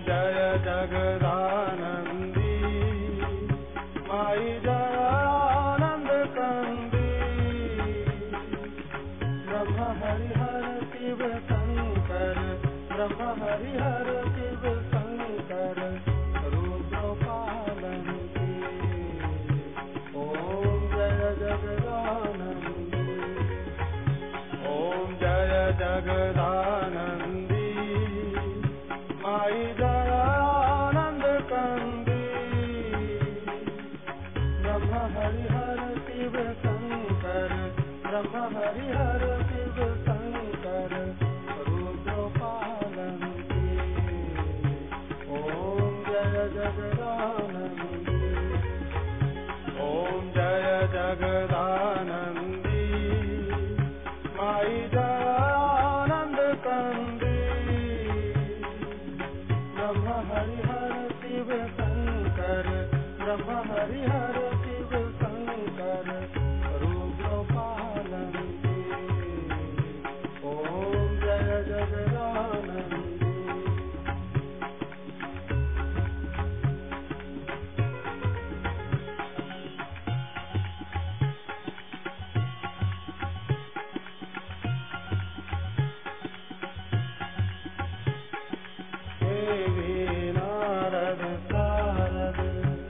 जय जगदानंदी माई जय आनंद कंदी ब्रह्म हरिहर शिव शंकर ब्रह्म हरिहर शिव शंकर रुद्र पालंती ओम जय जगदानंदी ओम जय जगदानंदी माई जय आनंद कंदी ब्रह्म हरिहर शिव शंकर ब्रह्म हरिहर शिव शंकर रुद्र पालंती ओम जय जगदानंदी ओम जय जगदानंदी माई जय आनंद कंदी ब्रह्म हरिहर शिव शंकर ब्रह्म हरिहर शिव शंकर रुद्र पालंती ओम जय जगदानंदी देवी नारद सारद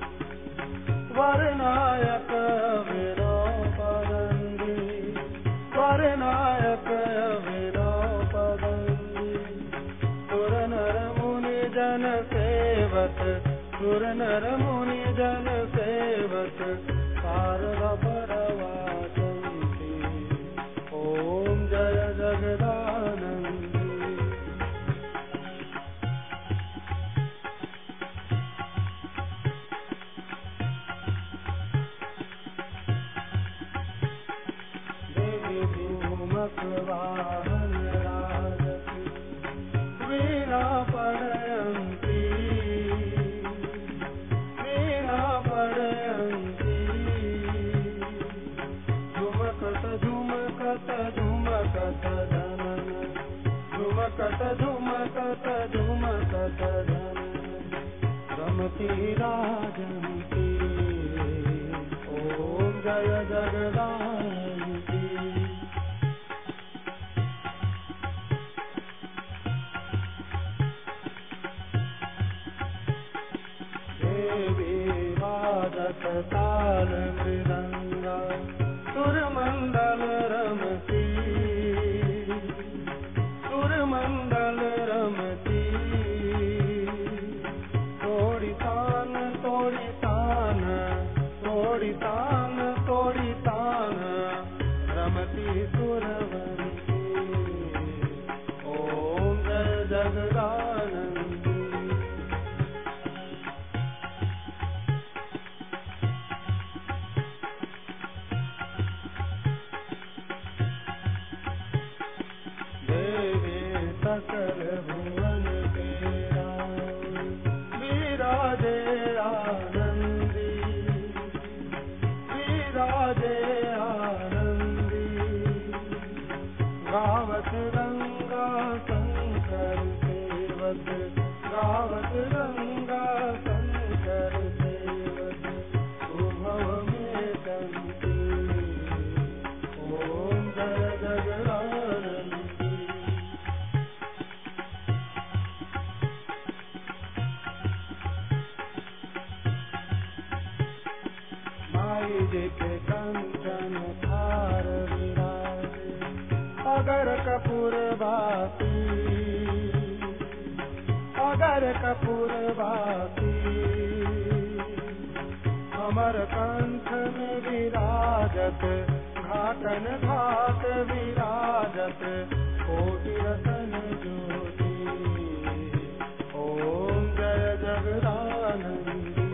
वरनायक विनोपदंदी वरनायक विनोपदंदी सुर नर मुनि जन सेवक सुर नर मुनि जन सेवक शारद परवाचंती ओम जय जगदानंदी वाहन राजती वीणा पड़यंती वीणा पड़यंती झुमकत झुमकत झुमकत जनन झुमकत झुमकत झुमकत जनन रमती राजंती ओम जय जगदानंदी देवी वादक ताल मृदंगा सुरमंडल रमती सुरमंडल रमती तोड़ी तान तोड़ी तान तोड़ी तान तोड़ी तान रमती सुरवंती ओम जय जगदानंदी सकल भुवन तेरा विराजे आनंदी विराजे आनंदी गावत रंगा शंकर सेवक गावत रंगा शंकर सेवक उभव में कंती ओम जय जगदानंदी माई जी के कंचन थार विराजे अगर कपूर बाती अगर कपूर बाती अमर कंठ में विराजत घाटन घाट विराजत कोटि रतन ज्योति ओम जय जगदानंदी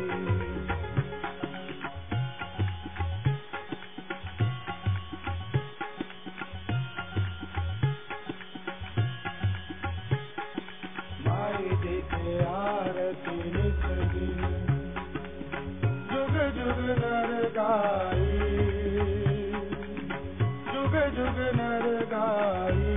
माई देखे आरती नित दिन जुग जुग नर गाई जुग जुग नर गाई